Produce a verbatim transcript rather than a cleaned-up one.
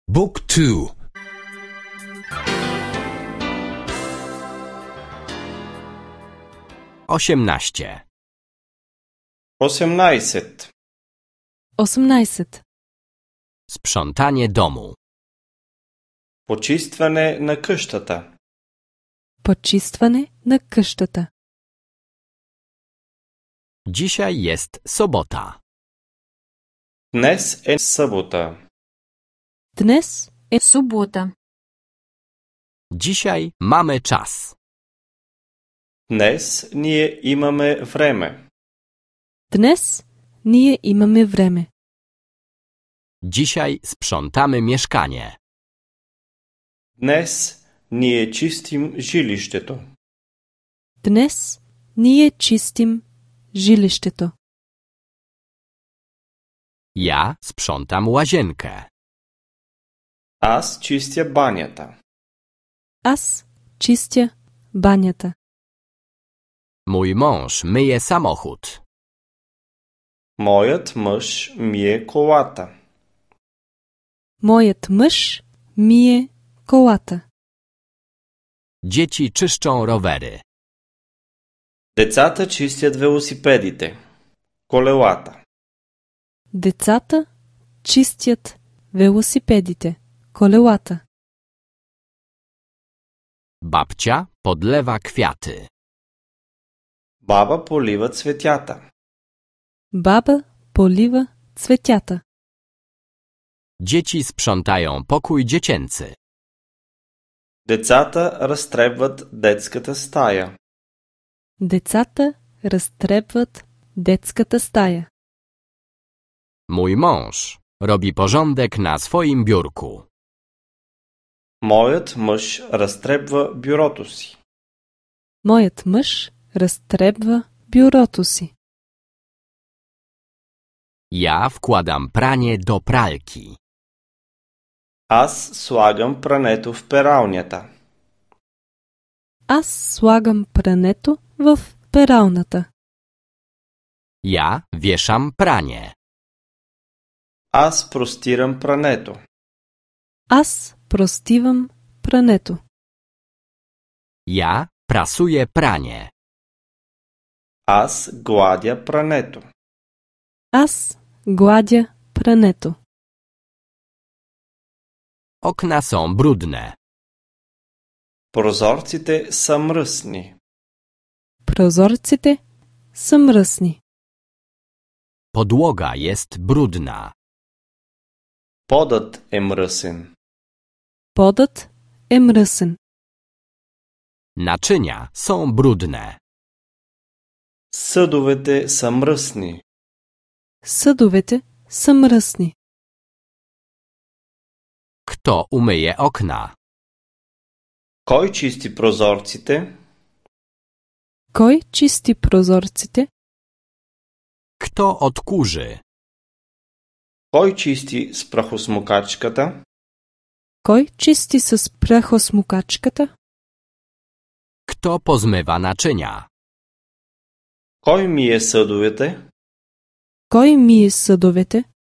Book two. Osiemnaście. Osiemnaesет. осемнайсет. Sprzątanie domu. Почистване на къщата. Почистване на къщата. Dzisiaj jest sobota. Днес е събота. Днес е събота. Dzisiaj mamy czas. Днес ние имаме време. Днес ние имаме време. Dzisiaj sprzątamy mieszkanie. Днес ние чистим жилището. Днес ние чистим жилището. Ja sprzątam łazienkę. Аз чистя банята. Аз чистя банята. Mój mąż myje samochód. Моят мъж мие колата. Моят мъж мие колата. Dzieci czyszczą rowery. Децата чистят велосипедите. Колелата. Децата чистят велосипедите, колелата. Babcia podlewa kwiaty. Баба полива цветята. Баба полива цветята. Dzieci sprzątają pokój dziecięcy. Децата разтребват детската стая. Децата разтребват детската стая. Mój mąż robi porządek na swoim biurku. Моят мъж разтребва бюрото си. Моят мъж разтребва бюрото си. Ja wkładam pranie do pralki. Аз слагам прането в пералнята. Аз слагам прането в пералната. Ja wieszam pranie. Аз простирам прането. Аз простивам прането. Ja prasuję pranie. Аз гладя прането. Аз гладя прането. Okna są brudne. Прозорците са мръсни. Прозорците са мръсни. Podłoga jest brudna. Подът е мръсен. Подът е мръсен. Naczynia są brudne. Съдовете са мръсни. Съдовете са мръсни. Kto umyje okna? Кой чисти прозорците? Кой чисти прозорците? Kto odkurzy? Кой чисти с прахосмокачката? Кой чисти с прахосмукачката? Kto pozmywa naczynia? Кой мие съдовете? Кой мие съдовете?